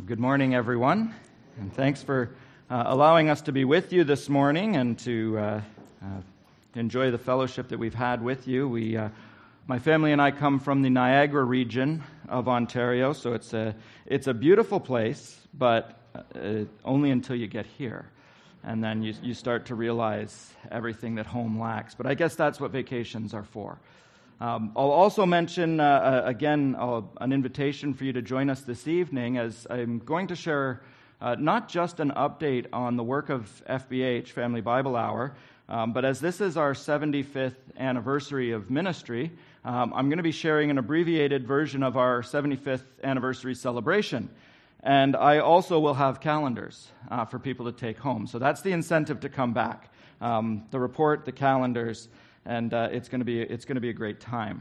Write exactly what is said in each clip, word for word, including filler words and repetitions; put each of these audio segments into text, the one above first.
Good morning, everyone, and thanks for uh, allowing us to be with you this morning and to uh, uh, enjoy the fellowship that we've had with you. We, uh, my family and I come from the Niagara region of Ontario, so it's a it's a beautiful place, but uh, only until you get here, and then you you start to realize everything that home lacks. But I guess that's what vacations are for. Um, I'll also mention, uh, again, uh, an invitation for you to join us this evening, as I'm going to share uh, not just an update on the work of F B H, Family Bible Hour, um, but as this is our seventy-fifth anniversary of ministry, um, I'm going to be sharing an abbreviated version of our seventy-fifth anniversary celebration. And I also will have calendars uh, for people to take home. So that's the incentive to come back. Um, the report, the calendars, and uh, it's going to be it's going to be a great time.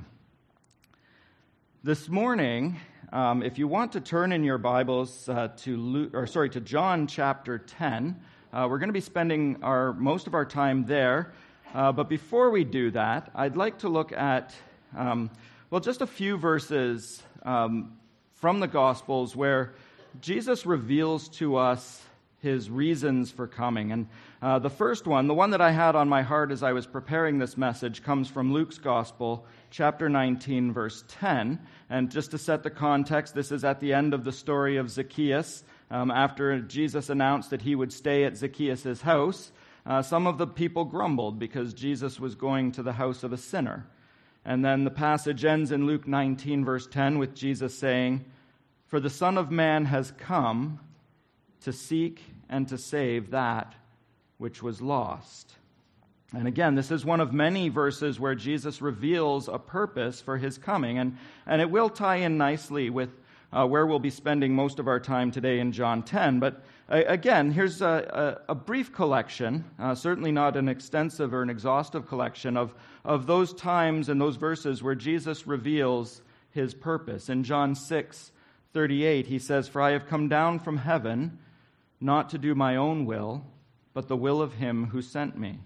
This morning, um, if you want to turn in your Bibles uh, to Luke, or sorry to John chapter ten, uh, we're going to be spending our most of our time there. Uh, but before we do that, I'd like to look at um, well just a few verses um, from the Gospels where Jesus reveals to us his reasons for coming. And uh, the first one, the one that I had on my heart as I was preparing this message, comes from Luke's Gospel, chapter nineteen, verse ten. And just to set the context, this is at the end of the story of Zacchaeus. Um, after Jesus announced that he would stay at Zacchaeus' house, uh, some of the people grumbled because Jesus was going to the house of a sinner. And then the passage ends in Luke nineteen, verse ten, with Jesus saying, "For the Son of Man has come to seek and to save that which was lost." And again, this is one of many verses where Jesus reveals a purpose for his coming, and, and it will tie in nicely with uh, where we'll be spending most of our time today in John ten. But uh, again, here's a, a, a brief collection, uh, certainly not an extensive or an exhaustive collection, of, of those times and those verses where Jesus reveals his purpose. In John six thirty-eight, he says, "For I have come down from heaven, not to do my own will, but the will of him who sent me."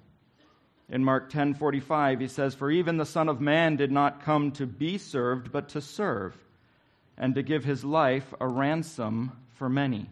In Mark ten forty-five, he says, "For even the Son of Man did not come to be served, but to serve, and to give his life a ransom for many."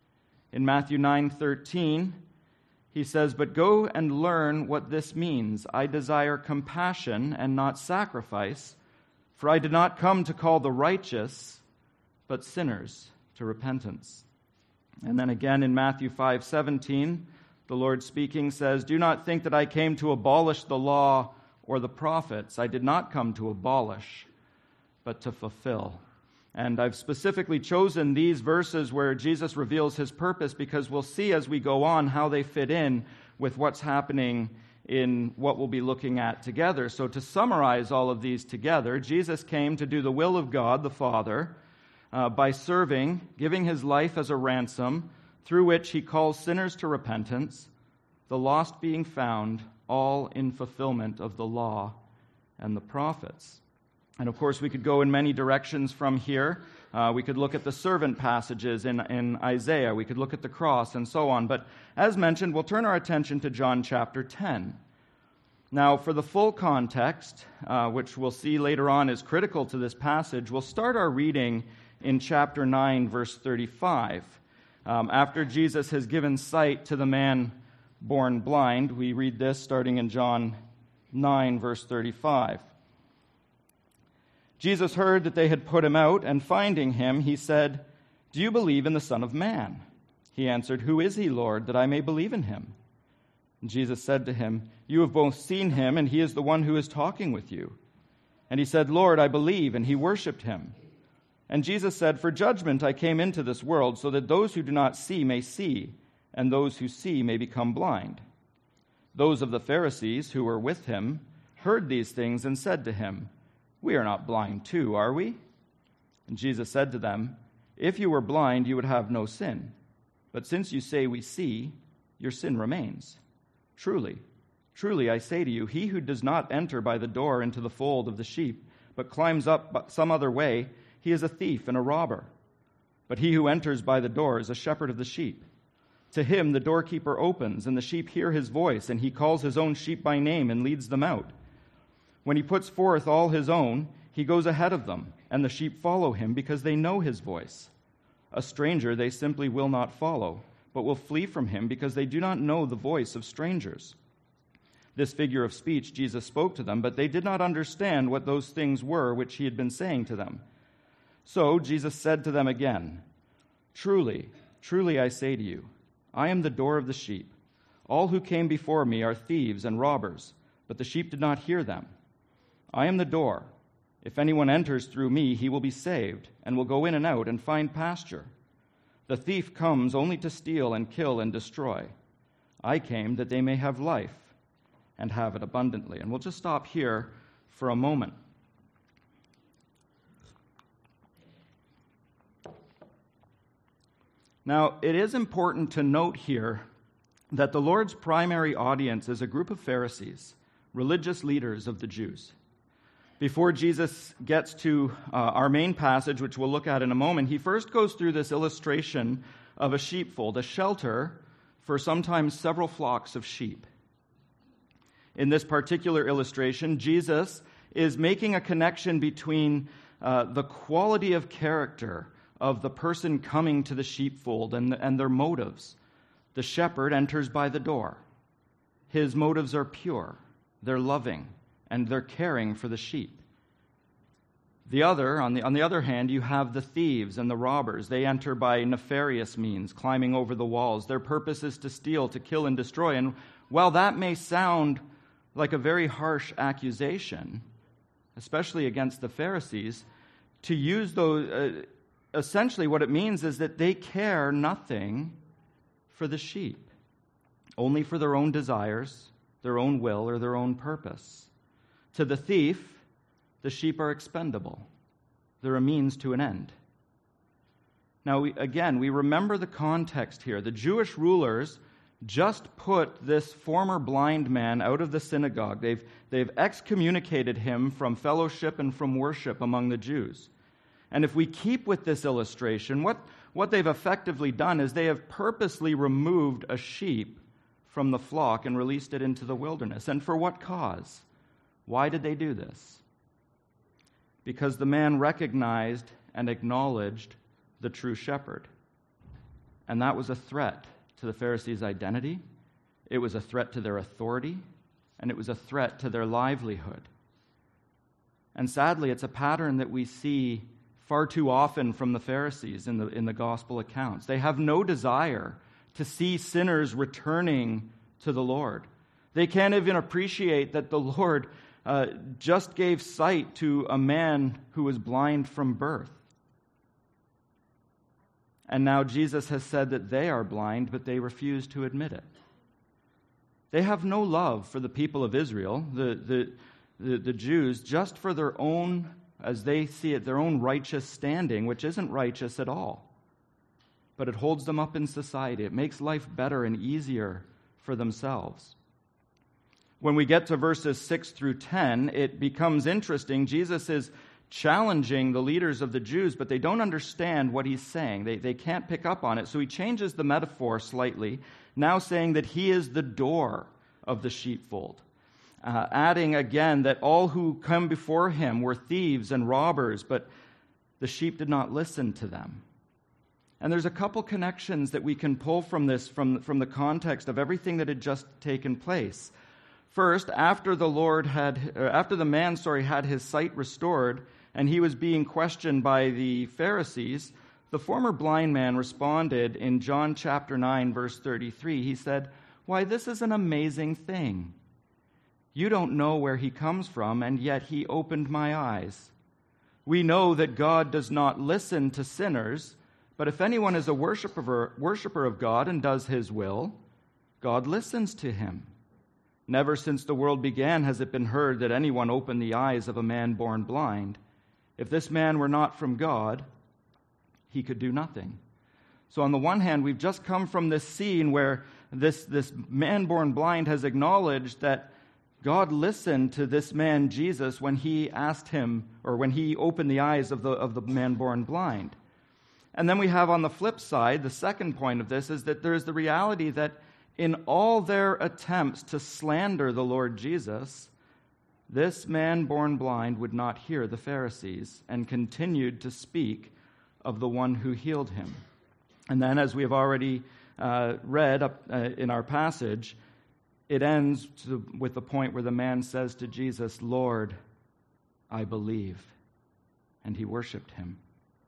In Matthew nine thirteen, he says, "But go and learn what this means. I desire compassion and not sacrifice, for I did not come to call the righteous, but sinners to repentance." And then again in Matthew five seventeen, the Lord speaking says, "Do not think that I came to abolish the law or the prophets. I did not come to abolish, but to fulfill." And I've specifically chosen these verses where Jesus reveals his purpose because we'll see as we go on how they fit in with what's happening in what we'll be looking at together. So to summarize all of these together, Jesus came to do the will of God the Father, Uh, by serving, giving his life as a ransom, through which he calls sinners to repentance, the lost being found, all in fulfillment of the law and the prophets. And of course, we could go in many directions from here. Uh, we could look at the servant passages in, in Isaiah. We could look at the cross and so on. But as mentioned, we'll turn our attention to John chapter ten. Now, for the full context, uh, which we'll see later on is critical to this passage, we'll start our reading in chapter nine, verse thirty-five. Um, after Jesus has given sight to the man born blind, we read this starting in John nine, verse thirty-five. "Jesus heard that they had put him out, and finding him, he said, 'Do you believe in the Son of Man?' He answered, 'Who is he, Lord, that I may believe in him?' And Jesus said to him, 'You have both seen him, and he is the one who is talking with you.' And he said, 'Lord, I believe,' and he worshipped him. And Jesus said, 'For judgment I came into this world, so that those who do not see may see, and those who see may become blind.' Those of the Pharisees who were with him heard these things and said to him, 'We are not blind too, are we?' And Jesus said to them, 'If you were blind, you would have no sin. But since you say we see, your sin remains. Truly, truly I say to you, he who does not enter by the door into the fold of the sheep, but climbs up some other way, he is a thief and a robber. But he who enters by the door is a shepherd of the sheep. To him the doorkeeper opens, and the sheep hear his voice, and he calls his own sheep by name and leads them out. When he puts forth all his own, he goes ahead of them, and the sheep follow him because they know his voice. A stranger they simply will not follow, but will flee from him because they do not know the voice of strangers." This figure of speech Jesus spoke to them, but they did not understand what those things were which he had been saying to them. So Jesus said to them again, "Truly, truly I say to you, I am the door of the sheep. All who came before me are thieves and robbers, but the sheep did not hear them. I am the door. If anyone enters through me, he will be saved, and will go in and out and find pasture. The thief comes only to steal and kill and destroy. I came that they may have life and have it abundantly." And we'll just stop here for a moment. Now, it is important to note here that the Lord's primary audience is a group of Pharisees, religious leaders of the Jews. Before Jesus gets to uh, our main passage, which we'll look at in a moment, he first goes through this illustration of a sheepfold, a shelter for sometimes several flocks of sheep. In this particular illustration, Jesus is making a connection between uh, the quality of character of the person coming to the sheepfold and, and their motives. The shepherd enters by the door. His motives are pure, they're loving, and they're caring for the sheep. The other, on the, on the other hand, you have the thieves and the robbers. They enter by nefarious means, climbing over the walls. Their purpose is to steal, to kill, and destroy. And while that may sound like a very harsh accusation, especially against the Pharisees, to use those, uh, essentially what it means is that they care nothing for the sheep, only for their own desires, their own will, or their own purpose. To the thief, the sheep are expendable. They're a means to an end. Now, we, again, we remember the context here. The Jewish rulers just put this former blind man out of the synagogue. They've, they've excommunicated him from fellowship and from worship among the Jews. And if we keep with this illustration, what, what they've effectively done is they have purposely removed a sheep from the flock and released it into the wilderness. And for what cause? Why did they do this? Because the man recognized and acknowledged the true shepherd. And that was a threat to the Pharisees' identity, it was a threat to their authority, and it was a threat to their livelihood. And sadly, it's a pattern that we see far too often from the Pharisees in the, in the gospel accounts. They have no desire to see sinners returning to the Lord. They can't even appreciate that the Lord uh, just gave sight to a man who was blind from birth. And now Jesus has said that they are blind, but they refuse to admit it. They have no love for the people of Israel, the, the, the, the Jews, just for their own, as they see it, their own righteous standing, which isn't righteous at all. But it holds them up in society. It makes life better and easier for themselves. When we get to verses six through ten, it becomes interesting. Jesus is challenging the leaders of the Jews, but they don't understand what he's saying. They, they can't pick up on it. So he changes the metaphor slightly, now saying that he is the door of the sheepfold. Uh, adding again that all who come before him were thieves and robbers, but the sheep did not listen to them. And there's a couple connections that we can pull from this, from, from the context of everything that had just taken place. First, after the Lord had, uh, after the man, sorry, had his sight restored, and he was being questioned by the Pharisees, the former blind man responded in John chapter nine, verse thirty-three. He said, "Why, this is an amazing thing. You don't know where he comes from, and yet he opened my eyes. We know that God does not listen to sinners, but if anyone is a worshiper, worshiper of God and does his will, God listens to him. Never since the world began has it been heard that anyone opened the eyes of a man born blind. If this man were not from God, he could do nothing." So on the one hand, we've just come from this scene where this, this man born blind has acknowledged that God listened to this man, Jesus, when he asked him, or when he opened the eyes of the, of the man born blind. And then we have on the flip side, the second point of this is that there is the reality that in all their attempts to slander the Lord Jesus, this man born blind would not hear the Pharisees and continued to speak of the one who healed him. And then, as we have already uh, read up, uh, in our passage, it ends to, with the point where the man says to Jesus, "Lord, I believe." And he worshiped him.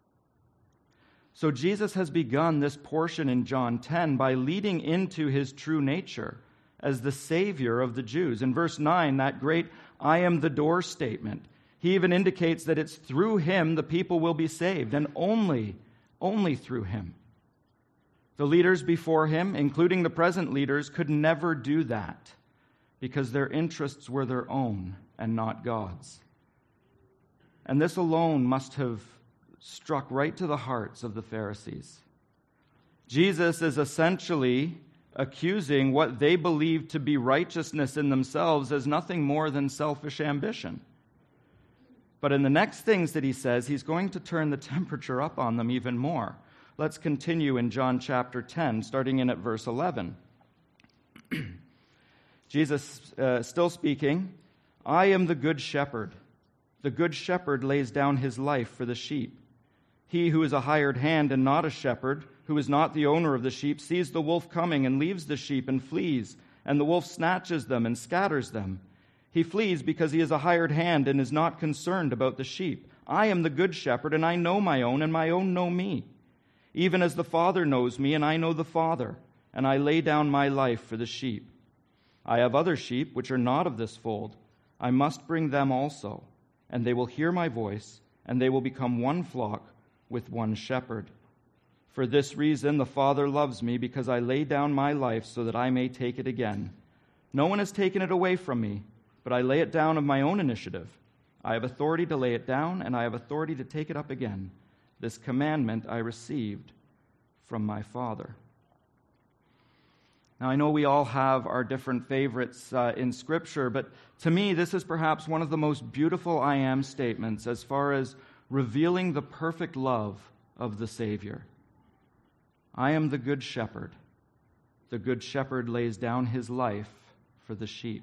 So Jesus has begun this portion in John ten by leading into his true nature as the Savior of the Jews. In verse nine, that great "I am the door" statement, he even indicates that it's through him the people will be saved, and only, only through him. The leaders before him, including the present leaders, could never do that because their interests were their own and not God's. And this alone must have struck right to the hearts of the Pharisees. Jesus is essentially accusing what they believed to be righteousness in themselves as nothing more than selfish ambition. But in the next things that he says, he's going to turn the temperature up on them even more. Let's continue in John chapter ten, starting in at verse eleven. Jesus, uh, still speaking, "I am the good shepherd. The good shepherd lays down his life for the sheep. He who is a hired hand and not a shepherd, who is not the owner of the sheep, sees the wolf coming and leaves the sheep and flees, and the wolf snatches them and scatters them. He flees because he is a hired hand and is not concerned about the sheep. I am the good shepherd, and I know my own, and my own know me. Even as the Father knows me, and I know the Father, and I lay down my life for the sheep. I have other sheep which are not of this fold. I must bring them also, and they will hear my voice, and they will become one flock with one shepherd. For this reason the Father loves me, because I lay down my life so that I may take it again. No one has taken it away from me, but I lay it down of my own initiative. I have authority to lay it down, and I have authority to take it up again. This commandment I received from my Father." Now, I know we all have our different favorites uh, in Scripture, but to me, this is perhaps one of the most beautiful I am statements as far as revealing the perfect love of the Savior. I am the good shepherd. The good shepherd lays down his life for the sheep.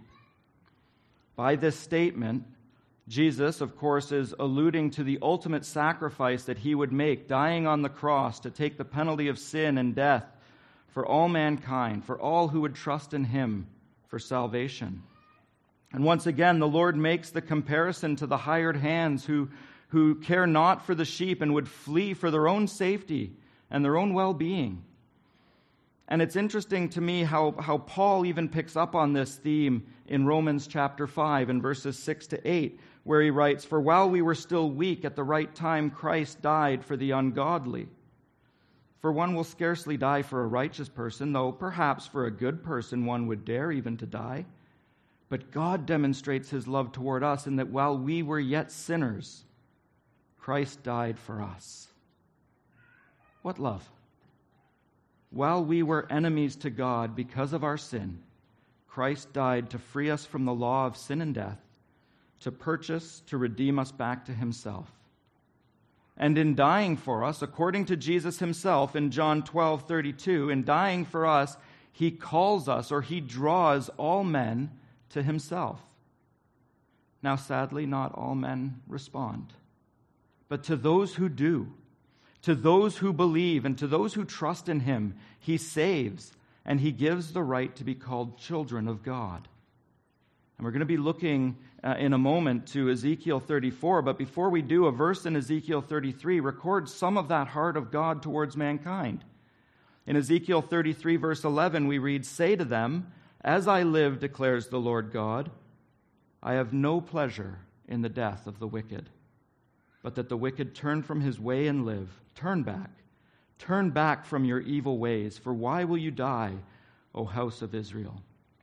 By this statement, Jesus, of course, is alluding to the ultimate sacrifice that he would make, dying on the cross to take the penalty of sin and death for all mankind, for all who would trust in him for salvation. And once again, the Lord makes the comparison to the hired hands who, who care not for the sheep and would flee for their own safety and their own well-being. And it's interesting to me how, how Paul even picks up on this theme in Romans chapter five in verses six to eight, where he writes, "For while we were still weak, at the right time Christ died for the ungodly. For one will scarcely die for a righteous person, though perhaps for a good person one would dare even to die. But God demonstrates his love toward us in that while we were yet sinners, Christ died for us." What love? While we were enemies to God because of our sin, Christ died to free us from the law of sin and death, to purchase, to redeem us back to himself. And in dying for us, according to Jesus himself in John twelve thirty-two, in dying for us, he calls us, or he draws all men to himself. Now, sadly, not all men respond. But to those who do, to those who believe, and to those who trust in him, he saves, and he gives the right to be called children of God. And we're going to be looking uh, in a moment to Ezekiel thirty-four, but before we do, a verse in Ezekiel thirty-three records some of that heart of God towards mankind. In Ezekiel thirty-three, verse eleven, we read, "Say to them, as I live, declares the Lord God, I have no pleasure in the death of the wicked, but that the wicked turn from his way and live. Turn back. Turn back from your evil ways, for why will you die, O house of Israel?"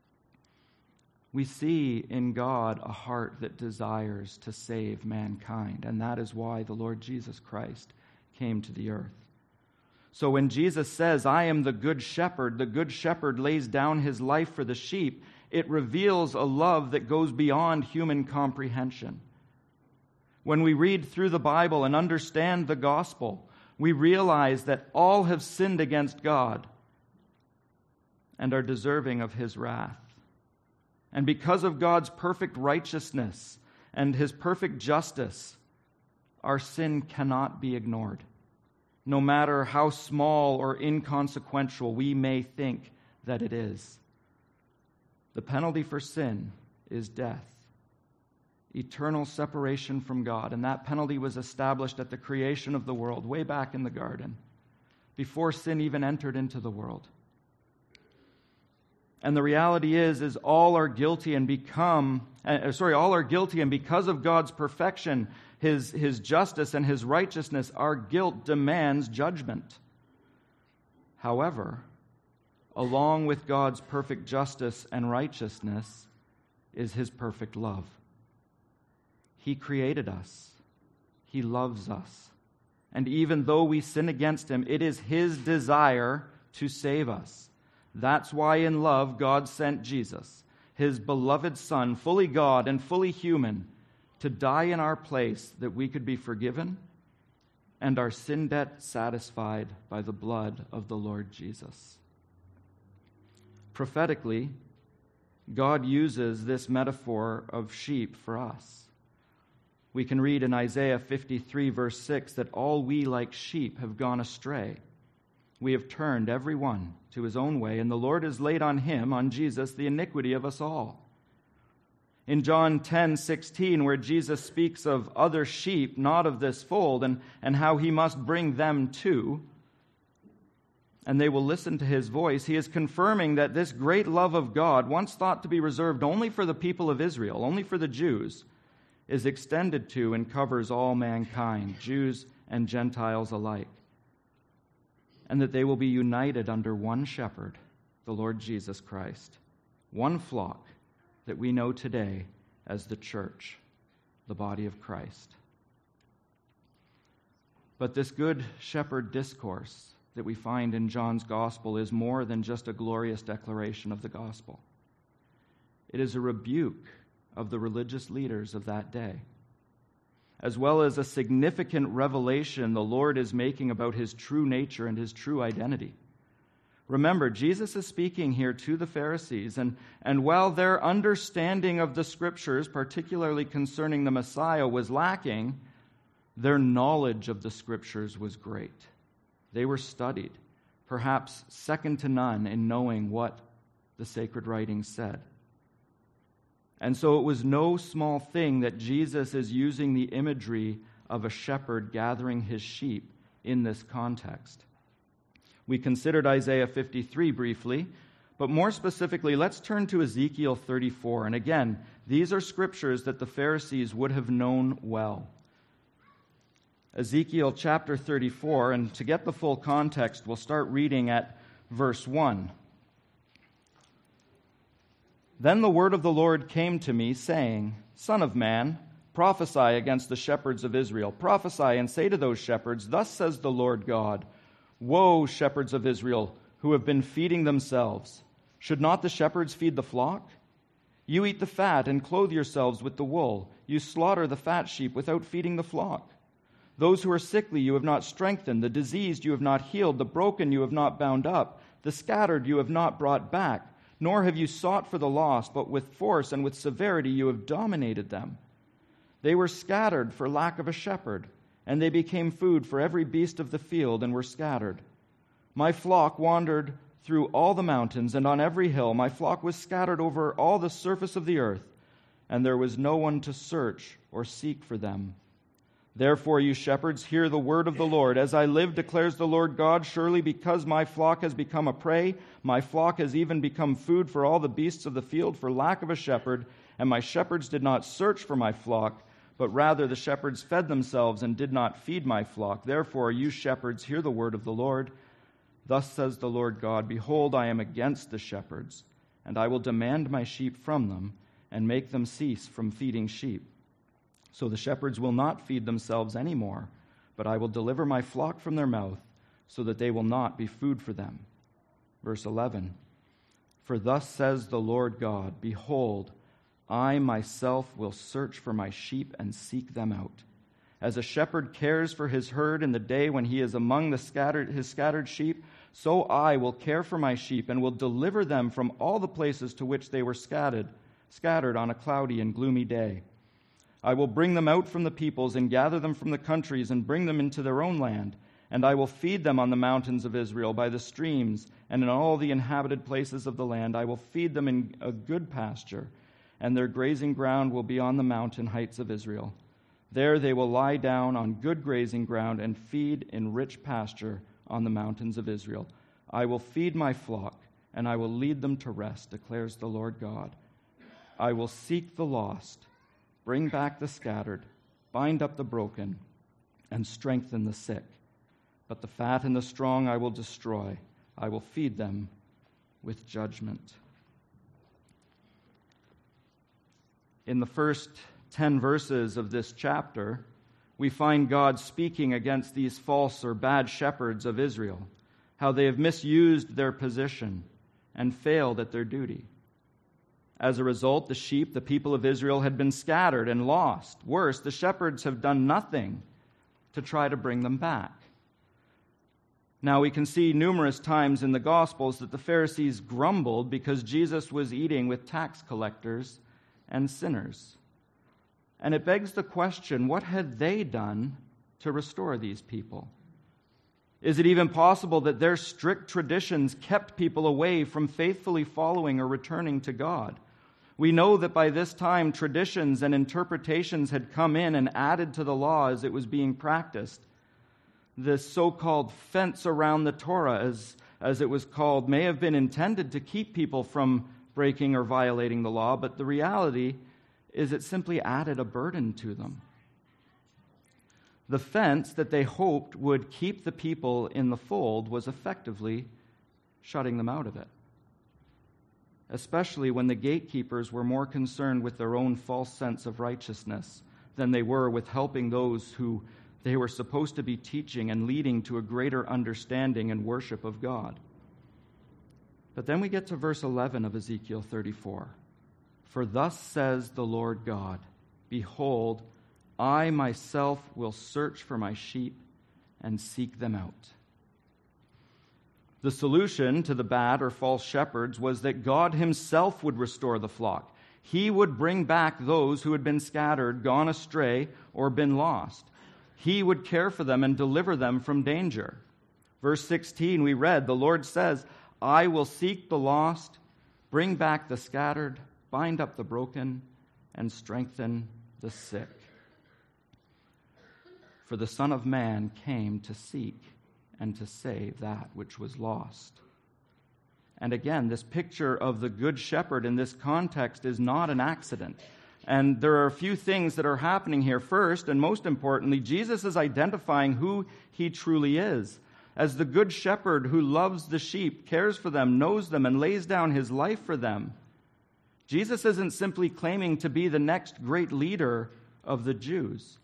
We see in God a heart that desires to save mankind, and that is why the Lord Jesus Christ came to the earth. So when Jesus says, "I am the good shepherd," the good shepherd lays down his life for the sheep, it reveals a love that goes beyond human comprehension. When we read through the Bible and understand the gospel, we realize that all have sinned against God and are deserving of his wrath. And because of God's perfect righteousness and his perfect justice, our sin cannot be ignored. no matter how small or inconsequential we may think that it is. The penalty for sin is death, eternal separation from God, and that penalty was established at the creation of the world, way back in the garden, before sin even entered into the world. And the reality is, is all are guilty and become, uh, sorry, all are guilty, and because of God's perfection, His, his justice and His righteousness, our guilt demands judgment. However, along with God's perfect justice and righteousness is His perfect love. He created us. He loves us. And even though we sin against Him, it is His desire to save us. That's why in love God sent Jesus, His beloved Son, fully God and fully human, to die in our place that we could be forgiven and our sin debt satisfied by the blood of the Lord Jesus. Prophetically, God uses this metaphor of sheep for us. We can read in Isaiah fifty-three, verse six, that all we like sheep have gone astray. We have turned every one to his own way, and the Lord has laid on Him, on Jesus, the iniquity of us all. In John ten sixteen, where Jesus speaks of other sheep, not of this fold, and, and how He must bring them too, and they will listen to His voice, He is confirming that this great love of God, once thought to be reserved only for the people of Israel, only for the Jews, is extended to and covers all mankind, Jews and Gentiles alike, and that they will be united under one shepherd, the Lord Jesus Christ, one flock that we know today as the church, the body of Christ. But this good shepherd discourse that we find in John's gospel is more than just a glorious declaration of the gospel. It is a rebuke of the religious leaders of that day, as well as a significant revelation the Lord is making about His true nature and His true identity. Remember, Jesus is speaking here to the Pharisees, and, and while their understanding of the Scriptures, particularly concerning the Messiah, was lacking, their knowledge of the Scriptures was great. They were studied, perhaps second to none in knowing what the sacred writings said. And so it was no small thing that Jesus is using the imagery of a shepherd gathering his sheep in this context. We considered Isaiah fifty-three briefly, but more specifically, let's turn to Ezekiel thirty-four. And again, these are scriptures that the Pharisees would have known well. Ezekiel chapter thirty-four, and to get the full context, we'll start reading at verse one. Then the word of the Lord came to me, saying, Son of man, prophesy against the shepherds of Israel. Prophesy and say to those shepherds, Thus says the Lord God, Woe, shepherds of Israel, who have been feeding themselves. Should not the shepherds feed the flock? You eat the fat and clothe yourselves with the wool. You slaughter the fat sheep without feeding the flock. Those who are sickly you have not strengthened, the diseased you have not healed, the broken you have not bound up, the scattered you have not brought back, nor have you sought for the lost, but with force and with severity you have dominated them. They were scattered for lack of a shepherd, and they became food for every beast of the field and were scattered. My flock wandered through all the mountains and on every hill. My flock was scattered over all the surface of the earth, and there was no one to search or seek for them. Therefore, you shepherds, hear the word of the Lord. As I live, declares the Lord God, surely because my flock has become a prey, my flock has even become food for all the beasts of the field for lack of a shepherd, and my shepherds did not search for my flock, but rather the shepherds fed themselves and did not feed my flock. Therefore, you shepherds, hear the word of the Lord. Thus says the Lord God, Behold, I am against the shepherds, and I will demand my sheep from them, and make them cease from feeding sheep. So the shepherds will not feed themselves any more, but I will deliver my flock from their mouth, so that they will not be food for them. Verse eleven, For thus says the Lord God, Behold, I myself will search for my sheep and seek them out. As a shepherd cares for his herd in the day when he is among the scattered, his scattered sheep, so I will care for my sheep and will deliver them from all the places to which they were scattered, scattered on a cloudy and gloomy day. I will bring them out from the peoples and gather them from the countries and bring them into their own land, And I will feed them on the mountains of Israel, by the streams, and in all the inhabited places of the land. I will feed them in a good pasture, and their grazing ground will be on the mountain heights of Israel. There they will lie down on good grazing ground and feed in rich pasture on the mountains of Israel. I will feed my flock, and I will lead them to rest, declares the Lord God. I will seek the lost, bring back the scattered, bind up the broken, and strengthen the sick. But the fat and the strong I will destroy. I will feed them with judgment. In the first ten verses of this chapter, we find God speaking against these false or bad shepherds of Israel, how they have misused their position and failed at their duty. As a result, the sheep, the people of Israel, had been scattered and lost. Worse, the shepherds have done nothing to try to bring them back. Now, we can see numerous times in the Gospels that the Pharisees grumbled because Jesus was eating with tax collectors and sinners. And it begs the question, what had they done to restore these people? Is it even possible that their strict traditions kept people away from faithfully following or returning to God? We know that by this time, traditions and interpretations had come in and added to the law as it was being practiced. This so-called fence around the Torah, as, as it was called, may have been intended to keep people from breaking or violating the law, but the reality is it simply added a burden to them. The fence that they hoped would keep the people in the fold was effectively shutting them out of it, especially when the gatekeepers were more concerned with their own false sense of righteousness than they were with helping those who they were supposed to be teaching and leading to a greater understanding and worship of God. But then we get to verse eleven of Ezekiel thirty-four. For thus says the Lord God, behold, I myself will search for my sheep and seek them out. The solution to the bad or false shepherds was that God himself would restore the flock. He would bring back those who had been scattered, gone astray, or been lost. He would care for them and deliver them from danger. Verse sixteen, we read, the Lord says, I will seek the lost, bring back the scattered, bind up the broken, and strengthen the sick. For the Son of Man came to seek and to save that which was lost. And again, this picture of the Good Shepherd in this context is not an accident. And there are a few things that are happening here. First, and most importantly, Jesus is identifying who he truly is. As the Good Shepherd who loves the sheep, cares for them, knows them, and lays down his life for them. Jesus isn't simply claiming to be the next great leader of the Jews.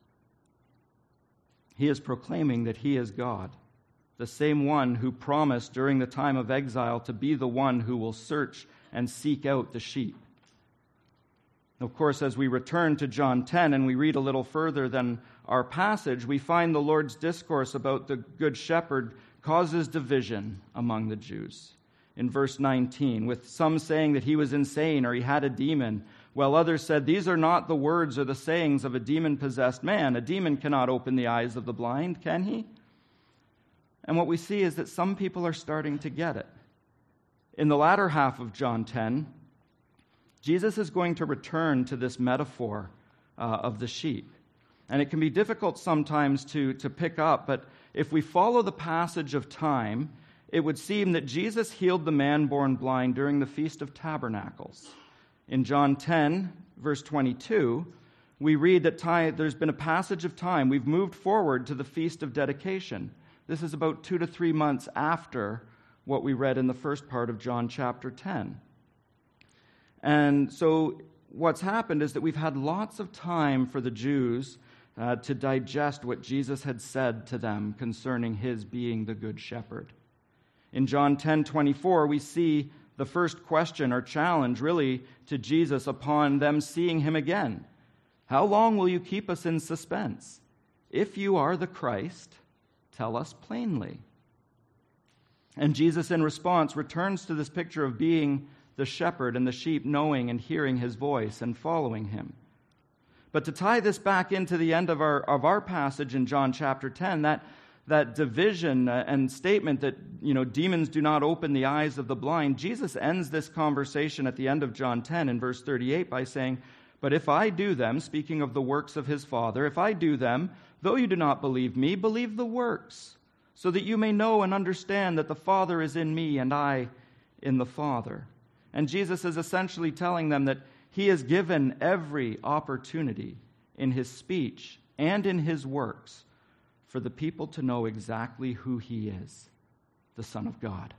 He is proclaiming that he is God, the same one who promised during the time of exile to be the one who will search and seek out the sheep. Of course, as we return to John ten and we read a little further than our passage, we find the Lord's discourse about the Good Shepherd causes division among the Jews. In verse nineteen, with some saying that he was insane or he had a demon, while others said, these are not the words or the sayings of a demon-possessed man. A demon cannot open the eyes of the blind, can he? And what we see is that some people are starting to get it. In the latter half of John ten, Jesus is going to return to this metaphor uh, of the sheep. And it can be difficult sometimes to, to pick up, but if we follow the passage of time, it would seem that Jesus healed the man born blind during the Feast of Tabernacles. In John ten, verse twenty-two, we read that time, there's been a passage of time. We've moved forward to the Feast of Dedication. This is about two to three months after what we read in the first part of John chapter ten. And so what's happened is that we've had lots of time for the Jews uh, to digest what Jesus had said to them concerning his being the Good Shepherd. In John ten twenty-four, we see the first question or challenge really to Jesus upon them seeing him again. How long will you keep us in suspense? If you are the Christ, tell us plainly. And Jesus, in response, returns to this picture of being the shepherd and the sheep knowing and hearing his voice and following him. But to tie this back into the end of our, of our passage in John chapter ten, that, that division and statement that, you know, demons do not open the eyes of the blind, Jesus ends this conversation at the end of John ten in verse thirty-eight by saying, "But if I do them," speaking of the works of his Father, "if I do them, though you do not believe me, believe the works, so that you may know and understand that the Father is in me and I in the Father." And Jesus is essentially telling them that he has given every opportunity in his speech and in his works for the people to know exactly who he is, the Son of God.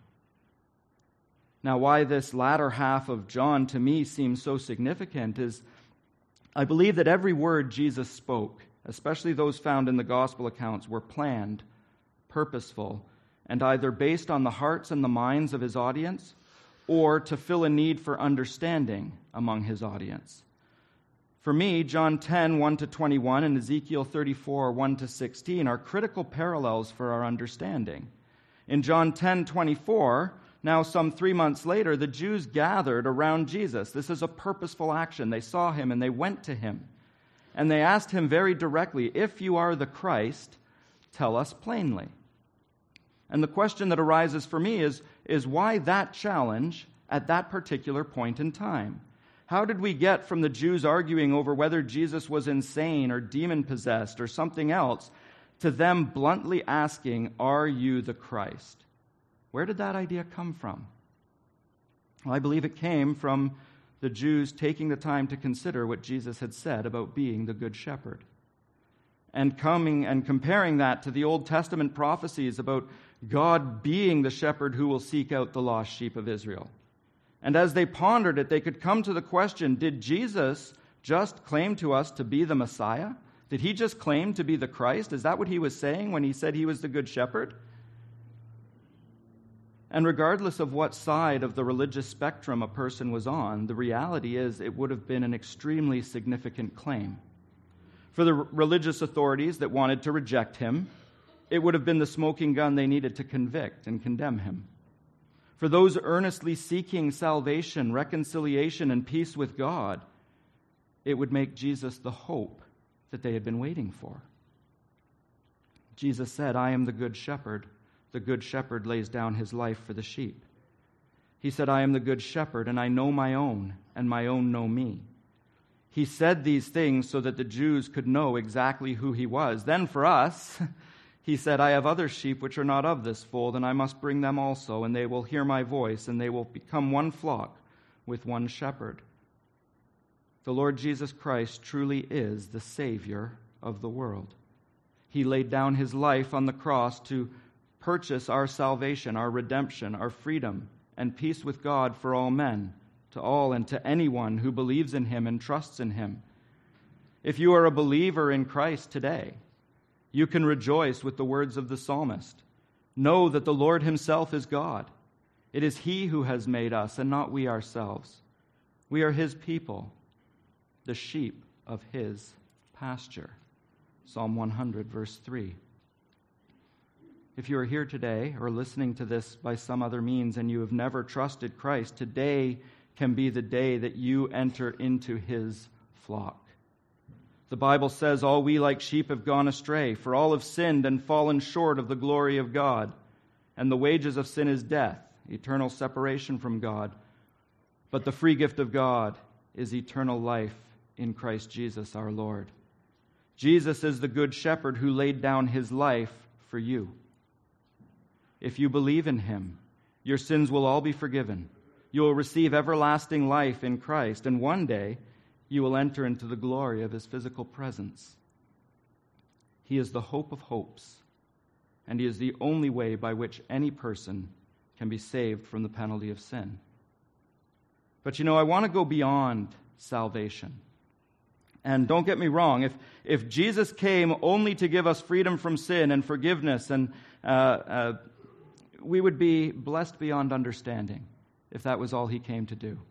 Now, why this latter half of John to me seems so significant is I believe that every word Jesus spoke, especially those found in the gospel accounts, were planned, purposeful, and either based on the hearts and the minds of his audience or to fill a need for understanding among his audience. For me, John ten, one to twenty-one, and Ezekiel thirty-four, one to sixteen are critical parallels for our understanding. In John ten, twenty-four, now some three months later, the Jews gathered around Jesus. This is a purposeful action. They saw him and they went to him. And they asked him very directly, "If you are the Christ, tell us plainly." And the question that arises for me is, is why that challenge at that particular point in time? How did we get from the Jews arguing over whether Jesus was insane or demon-possessed or something else to them bluntly asking, "Are you the Christ?" Where did that idea come from? Well, I believe it came from the Jews taking the time to consider what Jesus had said about being the Good Shepherd, and coming and comparing that to the Old Testament prophecies about God being the shepherd who will seek out the lost sheep of Israel. And as they pondered it, they could come to the question, did Jesus just claim to us to be the Messiah? Did he just claim to be the Christ? Is that what he was saying when he said he was the Good Shepherd? And regardless of what side of the religious spectrum a person was on, the reality is it would have been an extremely significant claim. For the religious authorities that wanted to reject him, it would have been the smoking gun they needed to convict and condemn him. For those earnestly seeking salvation, reconciliation, and peace with God, it would make Jesus the hope that they had been waiting for. Jesus said, "I am the good shepherd. The good shepherd lays down his life for the sheep." He said, "I am the good shepherd, and I know my own, and my own know me." He said these things so that the Jews could know exactly who he was. Then for us, he said, "I have other sheep which are not of this fold, and I must bring them also, and they will hear my voice, and they will become one flock with one shepherd." The Lord Jesus Christ truly is the Savior of the world. He laid down his life on the cross to purchase our salvation, our redemption, our freedom, and peace with God for all men, to all and to anyone who believes in him and trusts in him. If you are a believer in Christ today, you can rejoice with the words of the psalmist. Know that the Lord himself is God. It is he who has made us and not we ourselves. We are his people, the sheep of his pasture. Psalm one hundred, verse three. If you are here today or listening to this by some other means and you have never trusted Christ, today can be the day that you enter into his flock. The Bible says, "All we like sheep have gone astray, for all have sinned and fallen short of the glory of God. And the wages of sin is death, eternal separation from God. But the free gift of God is eternal life in Christ Jesus our Lord." Jesus is the good shepherd who laid down his life for you. If you believe in him, your sins will all be forgiven. You will receive everlasting life in Christ, and one day you will enter into the glory of his physical presence. He is the hope of hopes, and he is the only way by which any person can be saved from the penalty of sin. But you know, I want to go beyond salvation. And don't get me wrong, if, if Jesus came only to give us freedom from sin and forgiveness, and uh, uh, we would be blessed beyond understanding if that was all he came to do.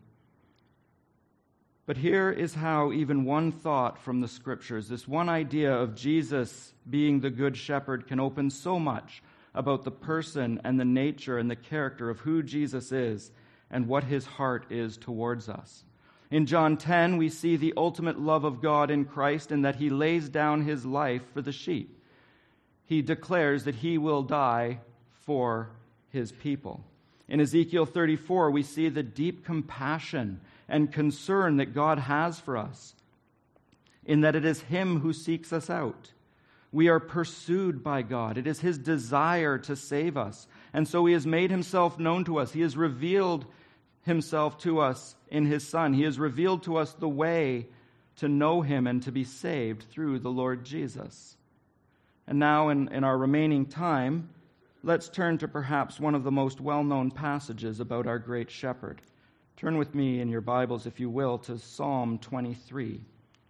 But here is how even one thought from the Scriptures, this one idea of Jesus being the Good Shepherd, can open so much about the person and the nature and the character of who Jesus is and what his heart is towards us. In John ten, we see the ultimate love of God in Christ in that he lays down his life for the sheep. he declares that he will die for his people. In Ezekiel thirty-four, we see the deep compassion and concern that God has for us, in that it is him who seeks us out. We are pursued by God. It is his desire to save us. And so he has made himself known to us. He has revealed himself to us in his Son. He has revealed to us the way to know him and to be saved through the Lord Jesus. And now, in, in our remaining time, let's turn to perhaps one of the most well-known passages about our great shepherd. Turn with me in your Bibles, if you will, to Psalm twenty-three.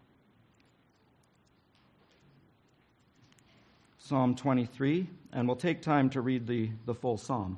Psalm twenty-three, and we'll take time to read the, the full psalm.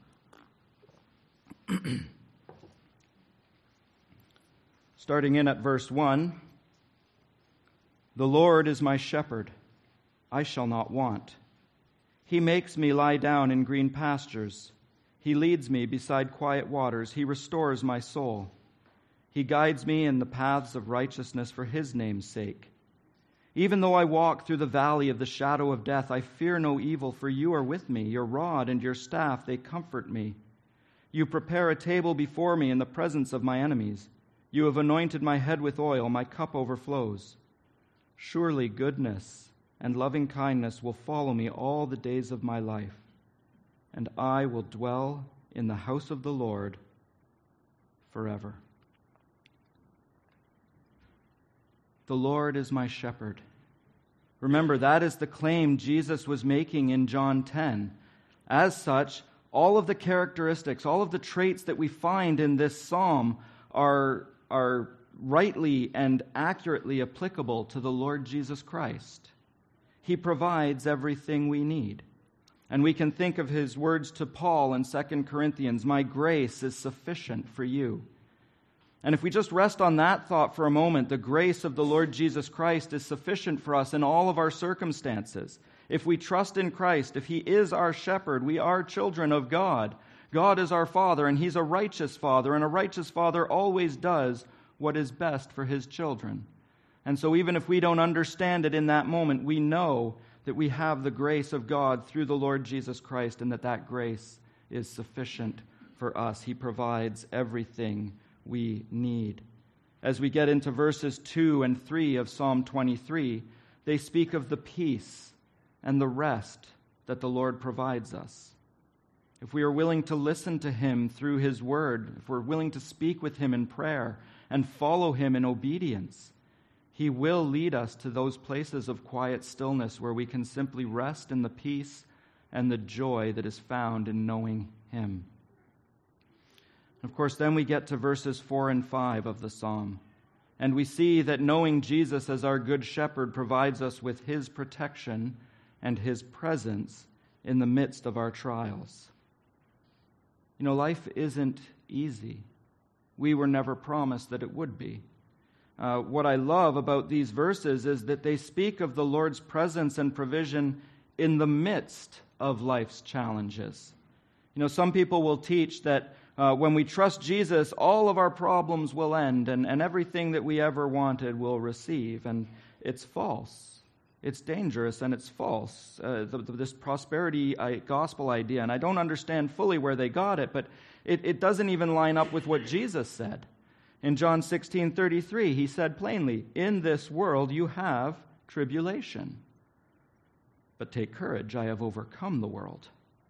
Starting in at verse one, "The Lord is my shepherd, I shall not want. He makes me lie down in green pastures. He leads me beside quiet waters. He restores my soul. He guides me in the paths of righteousness for his name's sake. Even though I walk through the valley of the shadow of death, I fear no evil, for you are with me. Your rod and your staff, they comfort me. You prepare a table before me in the presence of my enemies. You have anointed my head with oil. My cup overflows. Surely goodness and loving kindness will follow me all the days of my life, and I will dwell in the house of the Lord forever." The Lord is my shepherd. Remember, that is the claim Jesus was making in John ten. As such, all of the characteristics, all of the traits that we find in this psalm are, are rightly and accurately applicable to the Lord Jesus Christ. He provides everything we need. And we can think of his words to Paul in Second Corinthians, "My grace is sufficient for you." And if we just rest on that thought for a moment, the grace of the Lord Jesus Christ is sufficient for us in all of our circumstances. If we trust in Christ, if he is our shepherd, we are children of God. God is our Father, and he's a righteous Father, and a righteous Father always does what is best for his children. And so even if we don't understand it in that moment, we know that we have the grace of God through the Lord Jesus Christ, and that that grace is sufficient for us. He provides everything we need. As we get into verses two and three of Psalm twenty-three, they speak of the peace and the rest that the Lord provides us. If we are willing to listen to him through his word, if we're willing to speak with him in prayer and follow him in obedience, he will lead us to those places of quiet stillness where we can simply rest in the peace and the joy that is found in knowing him. Of course, then we get to verses four and five of the psalm, and we see that knowing Jesus as our good shepherd provides us with his protection and his presence in the midst of our trials. You know, life isn't easy. We were never promised that it would be. Uh, what I love about these verses is that they speak of the Lord's presence and provision in the midst of life's challenges. You know, some people will teach that uh, when we trust Jesus, all of our problems will end and, and everything that we ever wanted will receive. And it's false. It's dangerous and it's false. Uh, the, the, this prosperity gospel idea, and I don't understand fully where they got it, but it, it doesn't even line up with what Jesus said. In John sixteen thirty-three, he said plainly, "In this world you have tribulation. But take courage, I have overcome the world."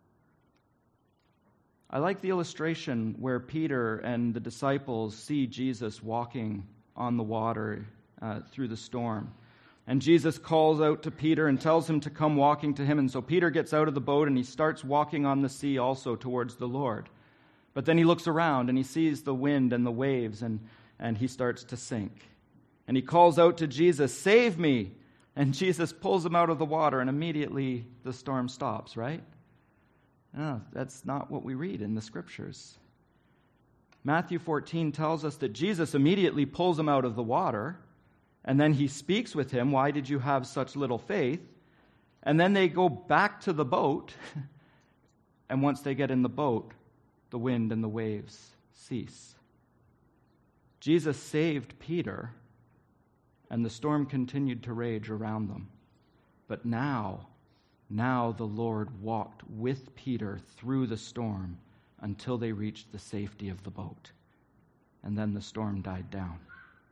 I like the illustration where Peter and the disciples see Jesus walking on the water uh, through the storm. And Jesus calls out to Peter and tells him to come walking to him. And so Peter gets out of the boat and he starts walking on the sea also towards the Lord. But then he looks around and he sees the wind and the waves, and, and he starts to sink. And he calls out to Jesus, "Save me!" And Jesus pulls him out of the water, and immediately the storm stops, right? No, that's not what we read in the Scriptures. Matthew fourteen tells us that Jesus immediately pulls him out of the water, and then he speaks with him, "Why did you have such little faith?" And then they go back to the boat, and once they get in the boat, the wind and the waves cease. Jesus saved Peter, and the storm continued to rage around them. But now, Now the Lord walked with Peter through the storm until they reached the safety of the boat. And then the storm died down.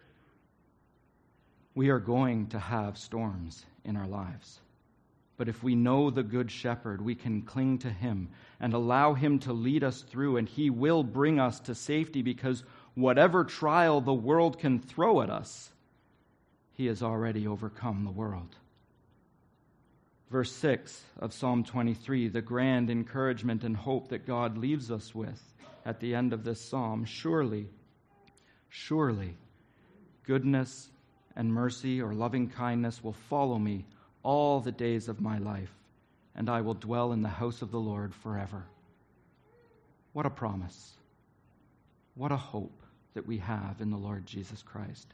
We are going to have storms in our lives. But if we know the Good Shepherd, we can cling to him and allow him to lead us through, and he will bring us to safety, because whatever trial the world can throw at us, he has already overcome the world. Verse six of Psalm twenty-three, the grand encouragement and hope that God leaves us with at the end of this psalm. Surely, surely, goodness and mercy or loving kindness will follow me all the days of my life, and I will dwell in the house of the Lord forever. What a promise. What a hope that we have in the Lord Jesus Christ.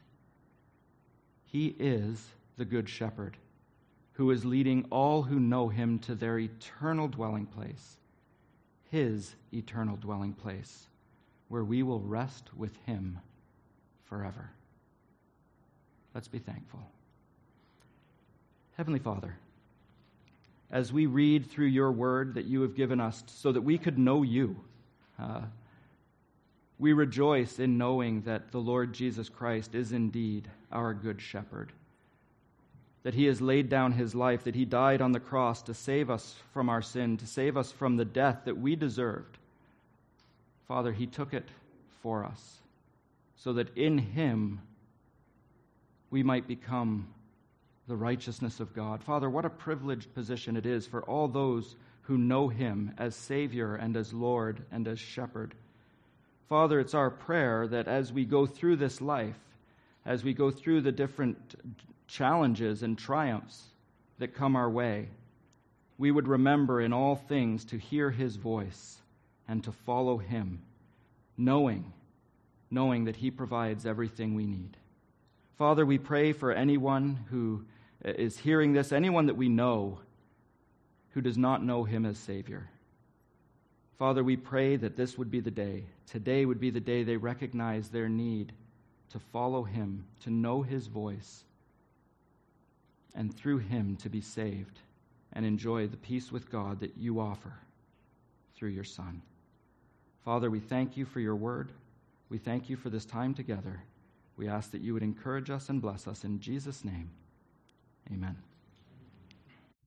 He is the Good Shepherd, who is leading all who know him to their eternal dwelling place, his eternal dwelling place, where we will rest with him forever. Let's be thankful. Heavenly Father, as we read through your word that you have given us so that we could know you, uh, we rejoice in knowing that the Lord Jesus Christ is indeed our Good Shepherd, that he has laid down his life, that he died on the cross to save us from our sin, to save us from the death that we deserved. Father, he took it for us so that in him we might become the righteousness of God. Father, what a privileged position it is for all those who know him as Savior and as Lord and as Shepherd. Father, it's our prayer that as we go through this life, as we go through the different challenges and triumphs that come our way, we would remember in all things to hear his voice and to follow him, knowing, knowing that he provides everything we need. Father, we pray for anyone who is hearing this, anyone that we know who does not know him as Savior. Father, we pray that this would be the day. Today would be the day they recognize their need to follow him, to know his voice, and through him to be saved and enjoy the peace with God that you offer through your Son. Father, we thank you for your word. We thank you for this time together. We ask that you would encourage us and bless us in Jesus' name. Amen.